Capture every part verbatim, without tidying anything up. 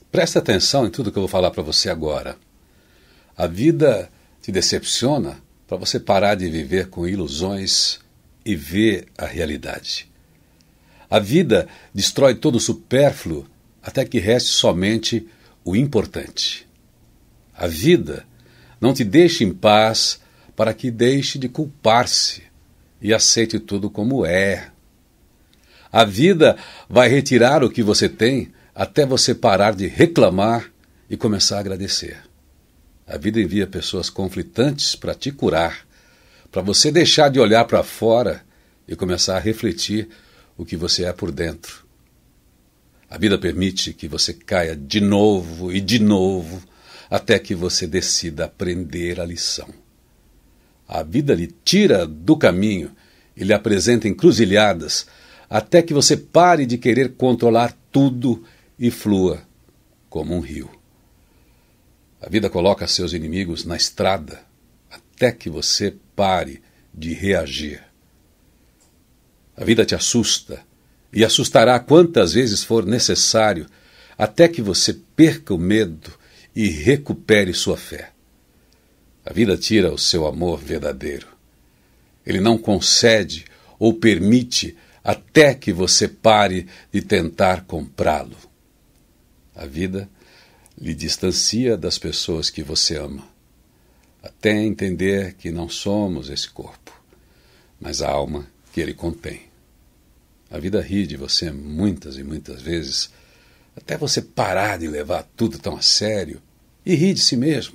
Presta atenção em tudo que eu vou falar para você agora. A vida te decepciona para você parar de viver com ilusões e ver a realidade. A vida destrói todo o supérfluo até que reste somente o importante. A vida não te deixa em paz para que deixe de culpar-se e aceite tudo como é. A vida vai retirar o que você tem até você parar de reclamar e começar a agradecer. A vida envia pessoas conflitantes para te curar, para você deixar de olhar para fora e começar a refletir o que você é por dentro. A vida permite que você caia de novo e de novo até que você decida aprender a lição. A vida lhe tira do caminho e lhe apresenta encruzilhadas até que você pare de querer controlar tudo e flua como um rio. A vida coloca seus inimigos na estrada até que você pare de reagir. A vida te assusta e assustará quantas vezes for necessário até que você perca o medo e recupere sua fé. A vida tira o seu amor verdadeiro. Ele não concede ou permite até que você pare de tentar comprá-lo. A vida lhe distancia das pessoas que você ama, até entender que não somos esse corpo, mas a alma que ele contém. A vida ri de você muitas e muitas vezes, até você parar de levar tudo tão a sério e rir de si mesmo.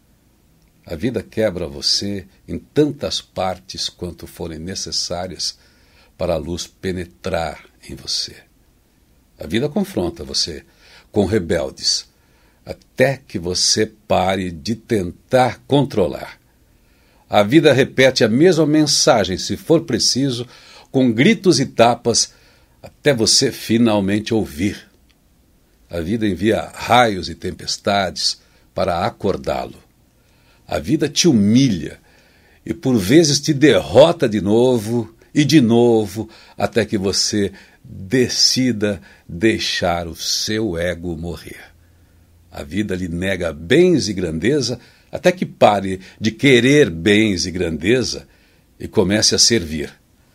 A vida quebra você em tantas partes quanto forem necessárias para a luz penetrar em você. A vida confronta você com rebeldes, até que você pare de tentar controlar. A vida repete a mesma mensagem, se for preciso, com gritos e tapas, até você finalmente ouvir. A vida envia raios e tempestades para acordá-lo. A vida te humilha e por vezes te derrota de novo e de novo, até que você decida deixar o seu ego morrer. A vida lhe nega bens e grandeza até que pare de querer bens e grandeza e comece a servir.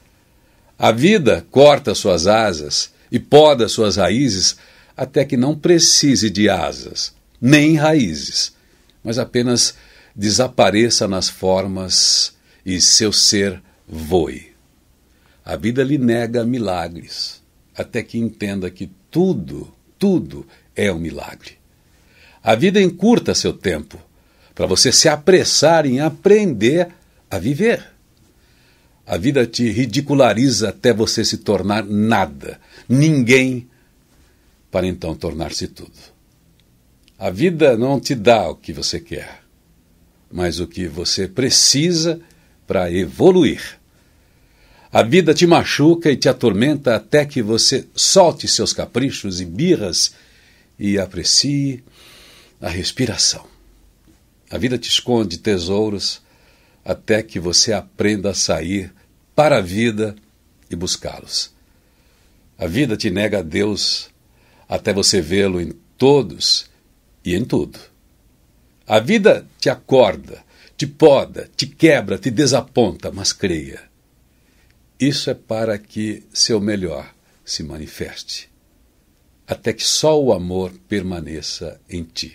A vida corta suas asas e poda suas raízes até que não precise de asas, nem raízes, mas apenas desapareça nas formas e seu ser voe. A vida lhe nega milagres, até que entenda que tudo, tudo é um milagre. A vida encurta seu tempo, para você se apressar em aprender a viver. A vida te ridiculariza até você se tornar nada, ninguém, para então tornar-se tudo. A vida não te dá o que você quer, mas o que você precisa para evoluir. A vida te machuca e te atormenta até que você solte seus caprichos e birras e aprecie a respiração. A vida te esconde tesouros até que você aprenda a sair para a vida e buscá-los. A vida te nega a Deus até você vê-lo em todos e em tudo. A vida te acorda, te poda, te quebra, te desaponta, mas creia. Isso é para que seu melhor se manifeste, até que só o amor permaneça em ti.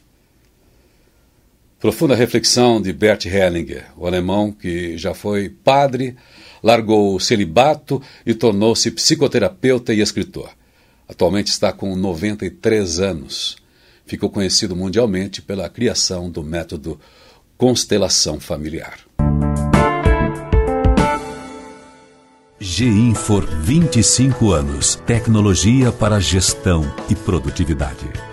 Profunda reflexão de Bert Hellinger, o alemão que já foi padre, largou o celibato e tornou-se psicoterapeuta e escritor. Atualmente está com noventa e três anos. Ficou conhecido mundialmente pela criação do método Constelação Familiar. G-Infor, vinte e cinco anos. Tecnologia para gestão e produtividade.